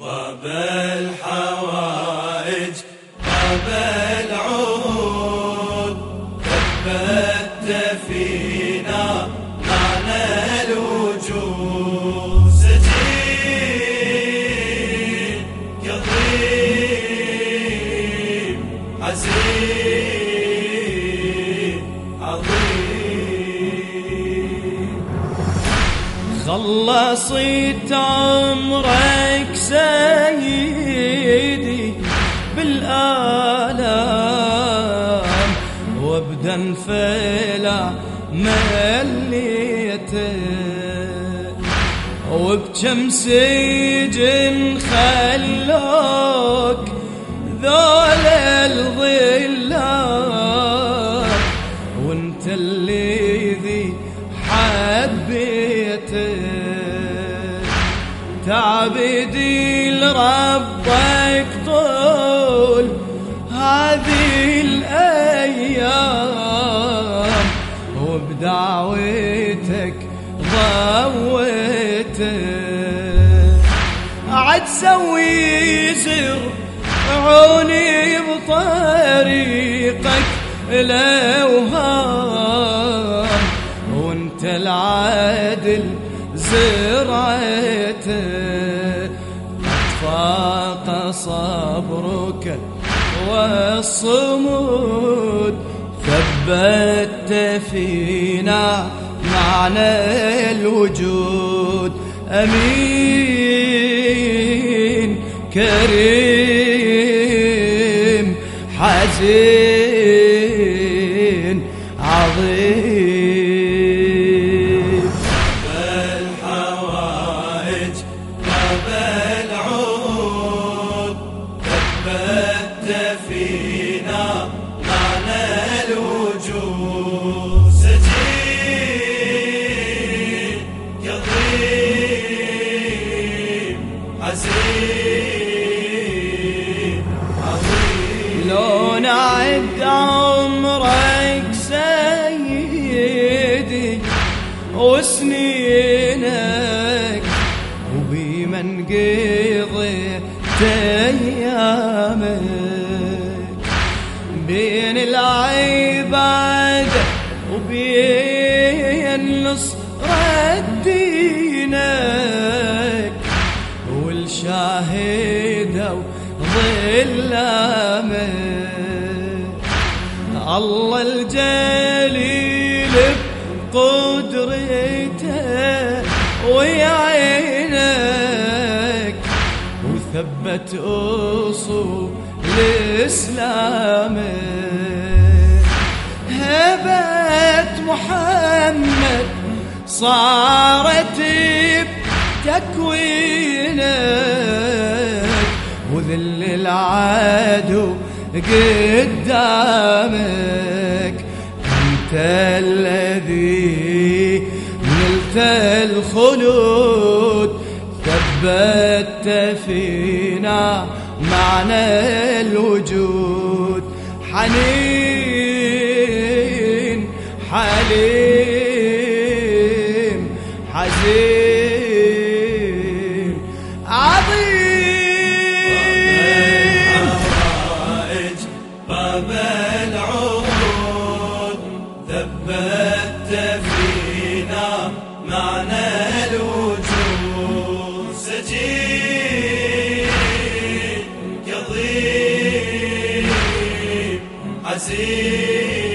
باب الحوائج باب العهود ثبت فينا معنى الوجود سجين قضيب حزين عظيم خلصت عمرك سيدي بالآلام وابدا انفلع مليته وبكم سجن خلوك ذول الظلام وانت الذي حبيته تعبدي لربك طول هذه الأيام وبدعوتك ضويته عد سوي زر عوني بطريقك الأوهام وانت العادل زرعته فاق صبرك والصمود ثبت فينا معنى الوجود أمين كريم حزين عظيم الحوائج باب العهود ثبت فينا معنى الوجود سجين قضيب حزين عظيم لو نعد عمرك سيدي وسنينك وبمن قضيت ايامك بين العبادة وبين نصرة دينك والشاهدة وظلامك الله الجليل بقدرته ويعينك وثبت أصول الإسلامك هبة محمد صارت بتكوينك وذل العدو قدامك أنت الذي نلت الخلود ثبت فينا معنى الوجود حنين حليم حزين عظيم باب العهود ثبت فينا معنى الوجود سجين قضيب حزين